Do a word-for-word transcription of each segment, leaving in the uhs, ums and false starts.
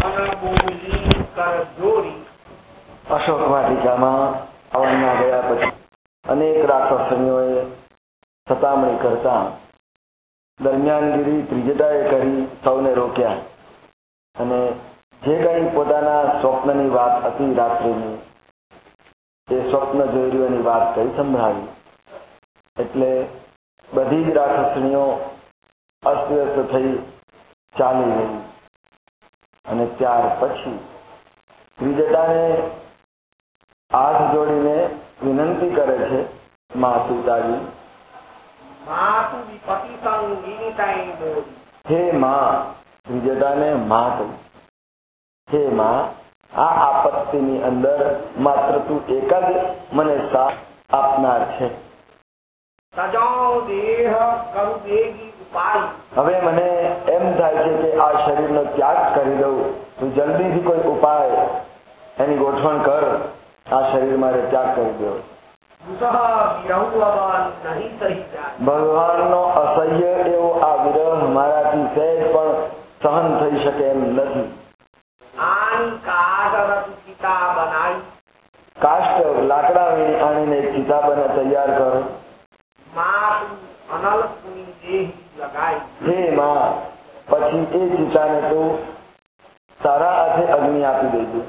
અશોક વાટિકામાં આવવાના ગયા પછી અનેક રાક્ષસનીઓએ સતામણી કરતા દરમિયાનગીરી ત્રિજટાએ કરી સૌને રોક્યા અને જે કંઈ પોતાના સ્વપ્નની વાત હતી રાત્રિની એ સ્વપ્ન જોઈ રહ્યોની વાત કરી સંભળાવી. એટલે બધી જ રાક્ષસણીઓ અસ્તવ્યસ્ત થઈ ચાલી ગઈ અને ત્યાર પછી ત્રિજટાને હાથ જોડીને વિનંતી કરે છે મા સીતાજી, હે મા, ત્રિજટાને મા કહી, હે મા, આ આપત્તિની અંદર માત્ર તું એક જ મને સાથ આપનાર છે. હવે મને એમ થાય છે કે આ શરીરનો ત્યાગ કરી દઉં. તું જલ્દીથી કોઈ ઉપાય એની ગોઠવણ કર. આ શરીર મારે ત્યાગ કરી દો. ભગવાનનો અસહ્ય એવો આ વિરહ મારાથી સહેજ પણ સહન થઈ શકે એમ નથી. કાષ્ટ લાકડા વીણી આણીને એક ચિતા બને તૈયાર કર. હે માં, પછી એ ચિતાને તું તારા હાથે અગ્નિ આપી દેજે.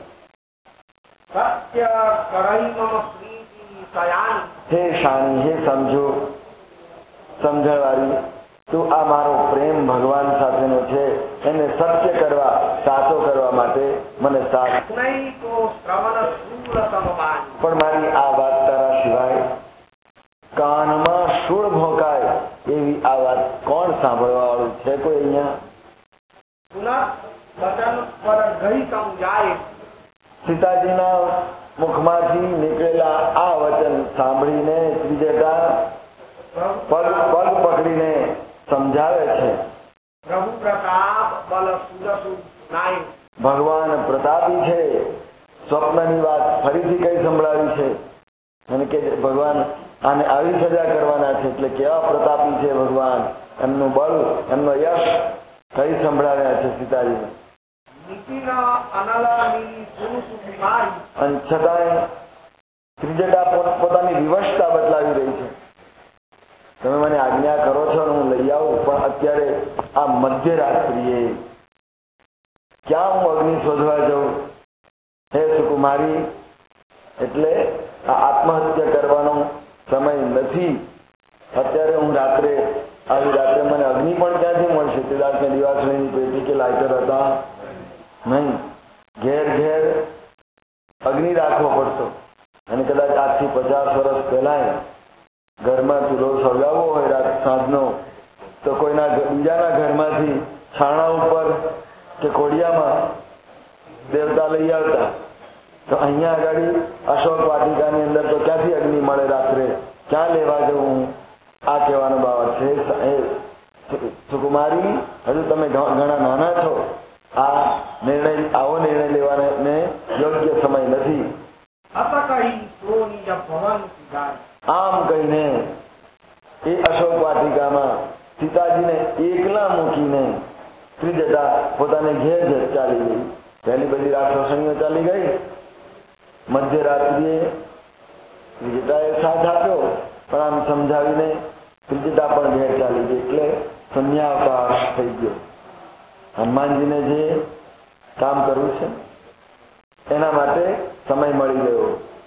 હે શાની, હે સમજો સમજણવાળી, તું આ મારો પ્રેમ ભગવાન સાથેનો છે એને સત્ય કરવા, સાચો કરવા માટે મને સાથ. પણ મારી આ વાત તારા સિવાય કાનમાં શૂળ ભોંકાય એવી આ વાત કોણ સાંભળવા વાળું છે? કોઈ અહીંયા સીતાજીના મુખમાંથી નીકળેલા આ વચન સાંભળીને ત્રિજટા પગ પગ પકડીને સમજાવે છે, ભગવાન પ્રતાપી છે. સ્વપ્નની વાત ફરીથી કઈ સંભળાવી છે અને કે ભગવાન આને આવી સજા કરવાના છે. એટલે કેવા પ્રતાપી છે ભગવાન, એમનું બળ, એમનો યશ કઈ સંભળાવ્યા છે સીતાજીને. અને છતાંય ત્રિજટા પોતાની વિવશતા બદલાવી રહી છે. તમે મને આજ્ઞા કરો છો ને હું લઈ આવું, પણ અત્યારે આ મધ્યરાત્રિએ ક્યાં હું અગ્નિ શોધવા જાઉં? હે સુકુમારી, એટલે આ આત્મહત્યા કરવાનો સમય નથી. અત્યારે હું રાત્રે આવી રાત્રે મને અગ્નિ પણ ક્યાંથી મળશે? તે રાતને દિવાસળીની પેટી કે લાઇટર હતા નહીં. ઘેર ઘેર અગ્નિ રાખવો પડતો અને કદાચ આજથી પચાસ વર્ષ પહેલા ઘરમાં ચૂલો સળગાવવો હોય રાત સાંજનો તો કોઈના બીજાના ઘરમાંથી છાણા ઉપર કે કોડિયામાં દેવતા લઈ આવતા. તો અહીંયા આગળ અશોક વાટિકાની અંદર તો ક્યાંથી અગ્નિ મળે રાત્રે? ક્યાં લેવા જવું? આ કહેવાનો બાબત છે. સુકુમારી, હજુ તમે ઘણા નાના છો. આ નિર્ણય આવો નિર્ણય લેવાને યોગ્ય સમય નથી. આમ કહીને એ અશોક વાટિકામાં સીતાજીને એકલા મૂકીને ત્રિજટા પોતાને ઘેર ઘેર ચાલી ગઈ. પહેલી બધી રાક્ષસણીઓ ચાલી ગઈ. મધ્યરાત્રિએ ત્રિજટાએ સાથ આપ્યો, પણ આમ સમજાવીને ત્રિજટા પણ ઘેર ચાલી ગઈ. એટલે સંન્યાવકાશ થઈ ગયો. હનુમાનજીને જે કામ કરવું છે એના માટે સમય મળી ગયો.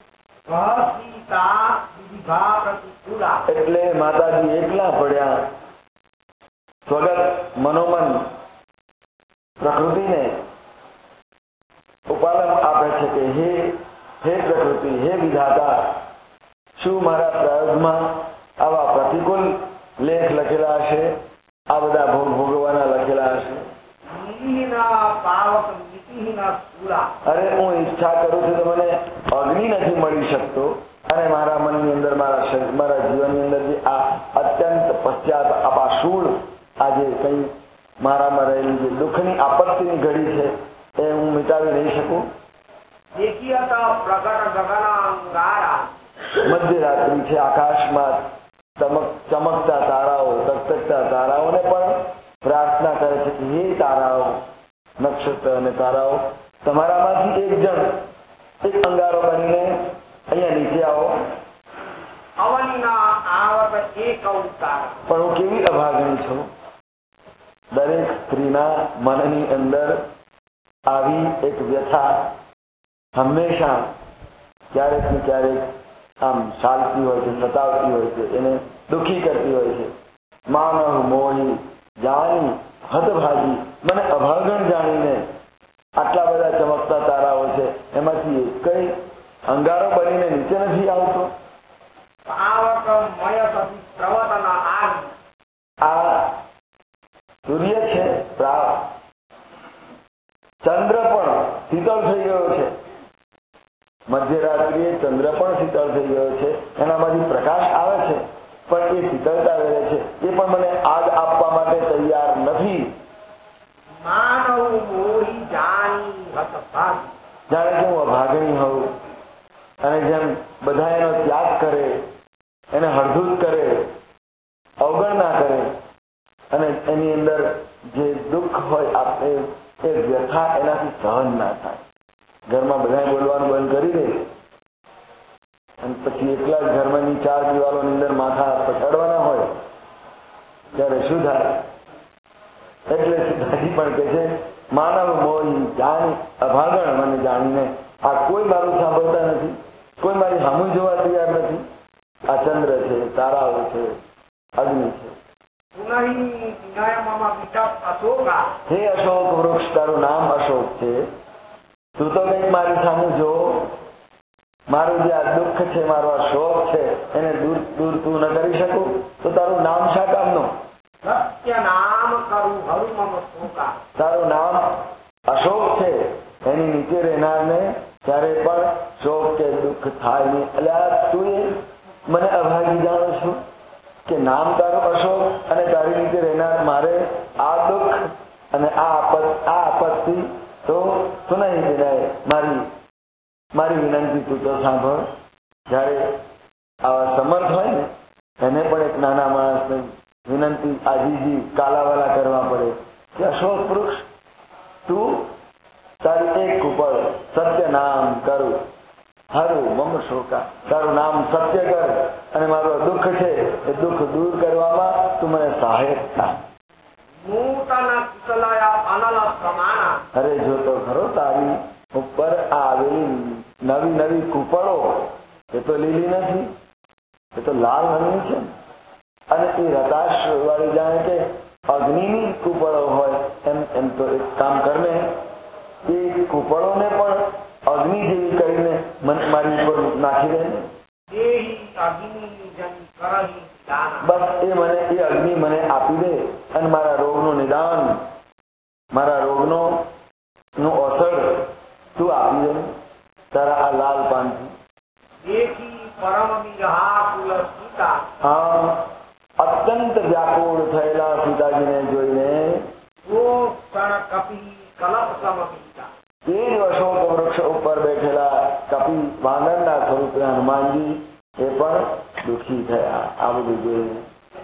એટલે માતાજી એકલા પડ્યા. સ્વગત મનોમન પ્રકૃતિને ઉપાલન આપે છે કે હે હે પ્રકૃતિ, હે વિધાતા, શું મારા પ્રયોગમાં આવા પ્રતિકૂળ લેખ લખેલા હશે? આ બધા ભોગ ભોગવવાના લખેલા હશે? અરે હું ઈચ્છા કરું છું તો મને અગ્નિ નથી મળી શકતો અને મારા મનની અંદર, મારા શરીર, મારા જીવનની અંદર જે આ અત્યંત પશ્ચાત અપાશૂળ આજે કઈ મારામાં રહેલી જે દુઃખની આપત્તિની ઘડી છે એ હું મિટાવી નહીં શકું. મધ્યરાત્રિ છે, આકાશમાં ચમકતા તારાઓ, તકતકતા તારાઓને પણ પ્રાર્થના કરે છે કે હે તારાઓ, નક્ષત્ર અને તારાઓ, તમારામાંથી એક જણ એક અંગારો બનીને અહીંયા નીચે આવો. પણ હું કેવી અભાગણી છું. દરેક સ્ત્રીના મનની અંદર આવી એક વ્યથા હંમેશા ક્યારેક ને ક્યારેક આમ ચાલતી હોય છે, સતાવતી હોય છે, એને દુઃખી કરતી હોય છે. માનવ મોહી જાણી હતભાગી, મને અભાગણ જાણીને આટલા બધા ચમકતા તારાઓ છે એમાંથી એક કઈ અંગારો બનીને નીચે નથી આવતો. આ સૂર્ય છે, ચંદ્ર પણ શીતળ થઈ ગયો છે. મધ્યરાત્રિએ ચંદ્ર પણ શીતળ થઈ ગયો છે, એનામાંથી પ્રકાશ આવે છે, પણ એ શીતળતા રહે છે. એ પણ મને આગ આપવા માટે તૈયાર નથી. જાણે કે હું અભાગણી હોઉં અને જેમ બધા એનો ત્યાગ કરે, એને હળધૂત કરે, અવગણના કરે અને એની અંદર જે દુઃખ હોય આપણે એ વ્યથા એનાથી સહન ના થાય. ઘરમાં બધા બોલવાનું બંધ કરી દે અને પછી એકલા જ ઘરની ચાર દિવાલોની અંદર માથા પછાડવાના હોય ત્યારે શું થાય? એટલે સીધાજી પણ કહે છે માનવ મોહી જાણી અભાગણ, મને જાણીને આ કોઈ મારું સાંભળતા નથી, કોઈ મારી સામું જોવા તૈયાર નથી. આ ચંદ્ર છે, તારાઓ છે, અગ્નિ છે. હે અશોક વૃક્ષ, તારું નામ અશોક છે. તું તો કંઈક મારી સામું જો. મારું જે આ દુઃખ છે, મારો આ શોક છે, એને દૂર દૂર તું ન કરી શકું તો તારું નામ શા કામનું? તારું નામ અશોક છે, એની નીચે રહેનારને ત્યારે પણ શોક કે દુઃખ થાય નહીં. એટલે તું એ મને અભાગી જાણો છું કે નામ તારું અશોક અને તારી નીચે રહેનાર મારે આ દુઃખ અને આ આપત આ આપત્તિ તો તું નહીં વિનાય. મારી મારી વિનંતી તું તો સાંભળ. જ્યારે આવા સમર્થ હોય ને એને પણ એક નાના માણસને વિનંતી આજીજી કાલાવાલા કરવા પડે કે અશોક વૃક્ષ, તું તારી એક ઉપર સત્ય નામ કરું હરું મમ શોકા, તારું નામ સત્ય કર અને મારું દુઃખ છે એ દુઃખ દૂર કરવામાં તું મને સહાયક થા. અરે જો તો ખરો તારી ઉપર આવેલી નવી નવી કૂપળો એ તો લીલી નથી, એ તો લાલ રંગની છે અને એ રતાશ વાળી જાણે કે અગ્નિની કૂપળો હોય એમ એમ તો એક કામ કરને એ કૂપળોને પણ અગ્નિ જેવી કરીને મારી ઉપર નાખી દે ને. બસ એ મને એ અગ્નિ મને આપી દે અને મારા રોગનું નિદાન, મારા રોગનો નું અસર તું આપી દે તારા આ લાલ પાનથી. હા, અત્યંત વ્યાકુળ થયેલા સીતાજીને જોઈને એ જ અશોક વૃક્ષ ઉપર બેઠેલા કપિ વાનરના સ્વરૂપે હનુમાનજી એ પણ દુઃખી થયા. આ બધું જોઈને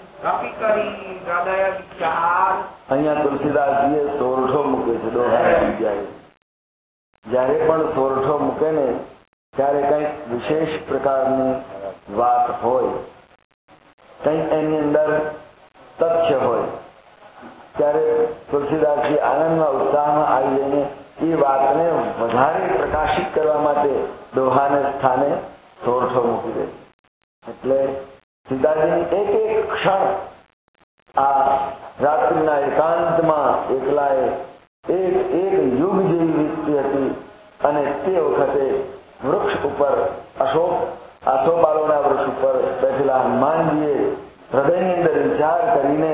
અહીંયા તુલસીદાસજીએ સોરઠો મૂકે છે. દોહાની જગ્યાએ જ્યારે પણ સોરઠો મૂકે ને ત્યારે કંઈક વિશેષ પ્રકારની વાત હોય, કંઈક એની અંદર તથ્ય હોય, ત્યારે તુલસીદાસજી આનંદમાં ઉત્સાહમાં આવી જઈને એ વાતને વધારે પ્રકાશિત કરવા માટે દોહાને સ્થાને સોરઠો મૂકી દે. એટલે સીતાજીની એક એક ક્ષણ આ રાત્રિના એકાંતમાં એકલાએ એક એક યુગ જેવી વીતતી હતી અને તે વખતે વૃક્ષ ઉપર અશોક આસોપાલોના વૃક્ષ ઉપર બેઠેલા હનુમાનજીએ હૃદયની અંદર વિચાર કરીને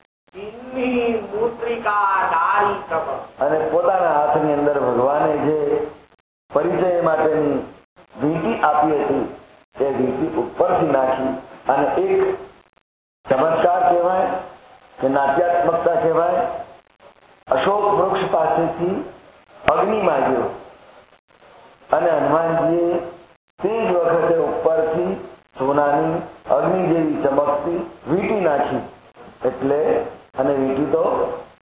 અને પોતાના હાથની અંદર ભગવાને જે પરિચય માટેની વીંટી આપી હતી તે વીંટી ઉપરથી નાખી અને એક ચમત્કાર કહેવાય કે નાટ્યાત્મકતા કહેવાય. અશોક વૃક્ષ પાસેથી અગ્નિ માંગ્યો અને હનુમાનજીએ તે જ વખતે ઉપરથી સોનાની અગ્નિ જેવી ચમકતી વીંટી નાખી. એટલે અને વીંટી તો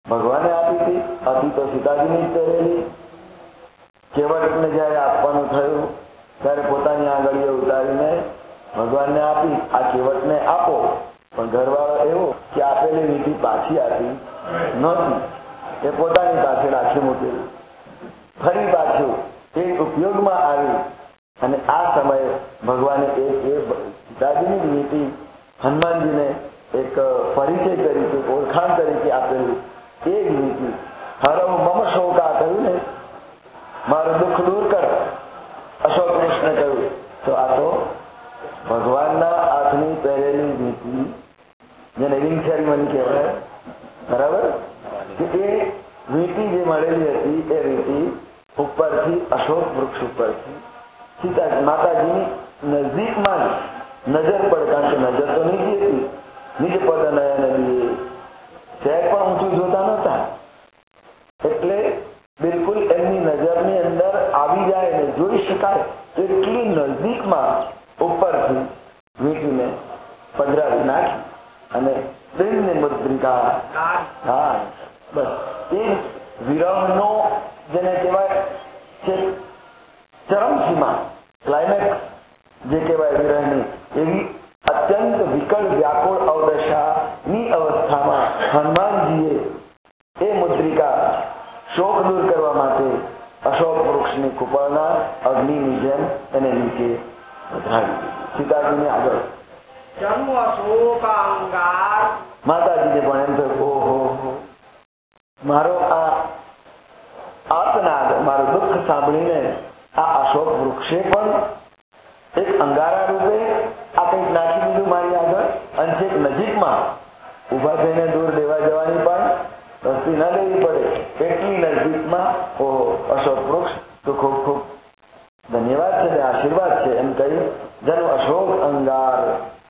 ભગવાને આપી હતી, હતી તો સીતાજીની જ પહેરેલી. કેવટને જયારે આપવાનું થયું ત્યારે પોતાની આંગળીઓ ઉતારીને ભગવાનને આપી, આ કેવટને આપો. પણ ઘરવાળો એવો કે આપેલી વીંટી પાછી આપી નહોતી, એ પોતાની પાસે રાખી મૂકેલી. ફરી પાછું એ ઉપયોગમાં આવી અને આ સમયે ભગવાને એક એ સીતાજીની વીંટી હનુમાનજીને એક પરિચય તરીકે, ઓળખાણ તરીકે આપેલું. એ જ વીંટી હરવ મમ શોકા કહ્યું ને, મારું દુઃખ દૂર કર, અશોક કૃષ્ણ કહ્યું. તો આ તો ભગવાનના હાથની પહેરેલી વીંટી, જેને રિંગ સેરેમની કહેવાય, બરાબર, કે એ વીંટી જે મળેલી હતી એ વીંટી ઉપરથી અશોક વૃક્ષ ઉપરથી સીતા માતાજીની નજીકમાં જ નજર પડે, કારણ કે નજર તો નીચે હતી, નિજ પદ નયન લીએ, શહેર પણ ઊંચું જોતા નહોતા, એટલે બિલકુલ એમની નજરની અંદર આવી જાય ને જોઈ શકાય એટલી નજીકમાં ઉપરથી વીંટીને પધરાવી નાખી અને પ્રેમની મુદ્રિકા. હા, બસ એ વિરહનો જેને કહેવાય છે ચરમસીમા, ક્લાઇમેક્સ જે કહેવાય વિરહની, એવી અત્યંત વિકલ વ્યાકુળ અવદશાની અવસ્થામાં હનુમાનજીએ એ મુદ્રિકા શોક દૂર કરવા માટે અશોક વૃક્ષની કુપળના અગ્નિની જેમ એને નીચે પધરાવી. સીતાજીને આગળ માતાજીને પણ એમ થયું, ઓહો, મારો આ આતનાદ, મારું દુઃખ સાંભળીને આ અશોક વૃક્ષે પણ એક અંગારા રૂપે આ કંઈક નાખી દીધું મારી આગળ, અને છેક નજીકમાં ઉભા થઈને દૂર લેવા જવાની પણ રસ્તી ન લેવી પડે એટલી નજીકમાં. ઓહો, અશોક વૃક્ષ તો ખૂબ ખૂબ ધન્યવાદ છે ને આશીર્વાદ છે એમ કહી જન્મ અશોક અંગાર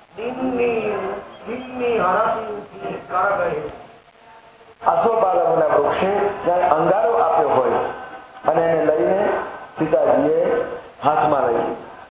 આસોપાલવના વૃક્ષે જ્યારે અંગારો આપ્યો હોય અને એને લઈને સીતાજીએ હાથમાં લઈ